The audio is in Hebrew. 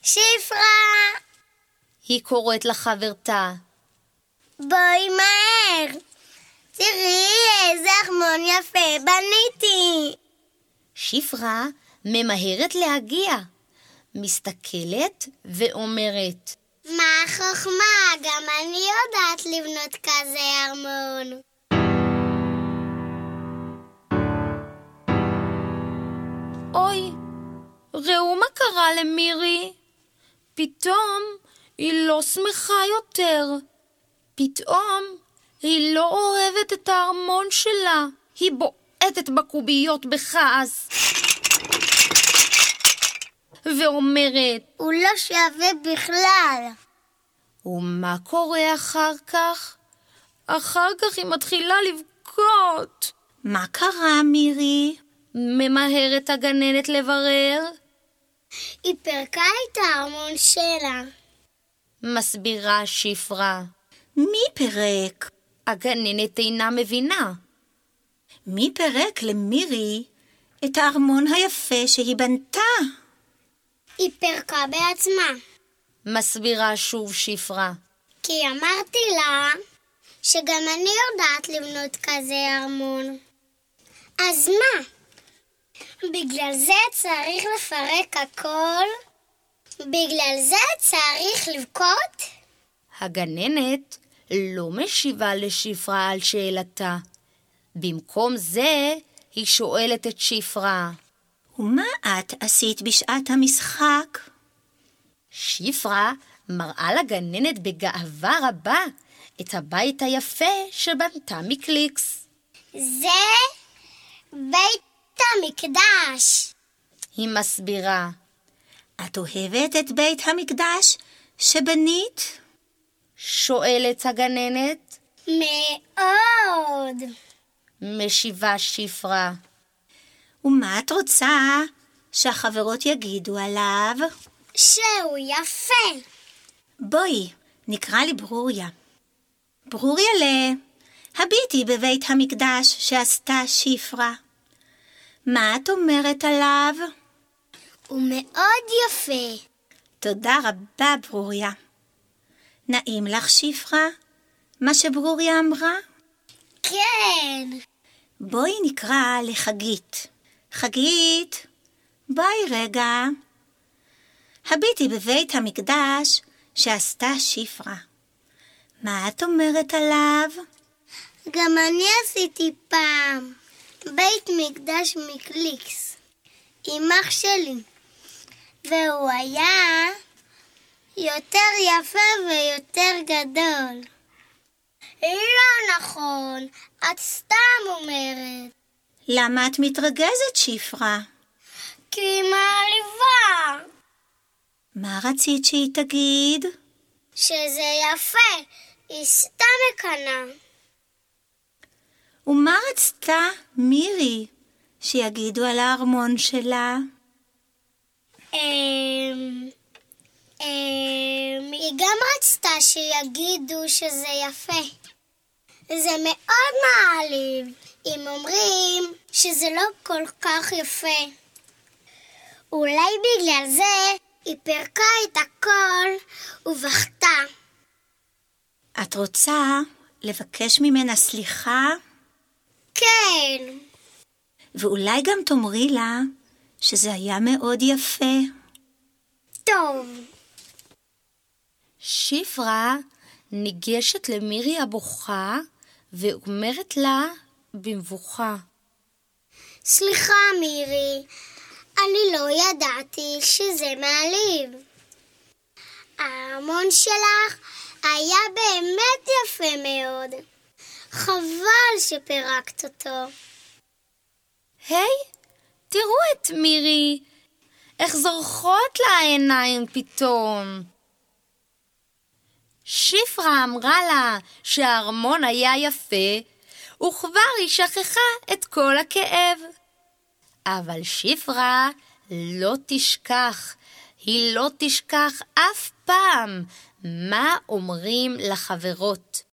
שפרה! היא קוראת לחברתה. בואי מהר! תראי איזה ארמון יפה בניתי! שפרה ממהרת להגיע, מסתכלת ואומרת, מה החוכמה? גם אני יודעת לבנות כזה ארמון. אוי, ראו מה קרה למירי. פתאום היא לא שמחה יותר. פתאום היא לא אוהבת את הארמון שלה. היא בועטת בקוביות בכעס. ואומרת, הוא לא שווה בכלל. ומה קורה אחר כך? אחר כך היא מתחילה לבכות. מה קרה, מירי? ממהרת הגננת לברר. היא פרקה את הארמון שלה. מסבירה שפרה. מי פירק? הגננת אינה מבינה. מי פירק למירי את הארמון היפה שהיא בנתה? היא פרקה בעצמה. מסבירה שוב שפרה. כי אמרתי לה שגם אני יודעת לבנות כזה ארמון. אז מה? בגלל זה צריך לפרק הכל? בגלל זה צריך לבכות? הגננת לא משיבה לשפרה על שאלתה. במקום זה היא שואלת את שפרה. ומה את עשית בשעת המשחק? שפרה מראה לגננת בגאווה רבה את הבית היפה שבנתה מקליקס. זה בית המקדש. היא מסבירה. את אוהבת את בית המקדש שבנית? שואלת הגננת. מאוד. משיבה שפרה. ומה את רוצה שהחברות יגידו עליו? שהוא יפה. בואי, נקרא לברוריה. ברוריה, הביטי בבית המקדש שעשתה שפרה. מה את אומרת עליו? הוא מאוד יפה. תודה רבה, ברוריה. נעים לך, שפרה? מה שברוריה אמרה? כן. בואי נקרא לחגית. חגית, בואי רגע. הביטי בבית המקדש שעשתה שפרה. מה את אומרת עליו? גם אני עשיתי פעם בית מקדש מקליקס עם אח שלי, והוא היה יותר יפה ויותר גדול. לא נכון, את סתם אומרת. למה את מתרגזת, שפרה? כי היא מעליבה. מה רצית שהיא תגיד? שזה יפה, היא סתם מקנה. ומה רצתה מירי שיגידו על הארמון שלה? היא גם רצתה שיגידו שזה יפה. זה מאוד מעליב אם אומרים שזה לא כל כך יפה. אולי בגלל זה היא פרקה את הכל ובכתה. את רוצה לבקש ממנה סליחה? כן. ואולי גם תאמרי לה שזה היה מאוד יפה. טוב. שפרה ניגשת למירי הבוכה ואומרת לה במבוכה. סליחה מירי, אני לא ידעתי שזה מעליב. הארמון שלך היה באמת יפה מאוד. חבל שפירקת אותו. היי, תראו את מירי, איך זורחות לה העיניים פתאום. שפרה אמרה לה שהארמון היה יפה, וכבר היא שכחה את כל הכאב. אבל שפרה לא תשכח, היא לא תשכח אף פעם מה אומרים לחברות.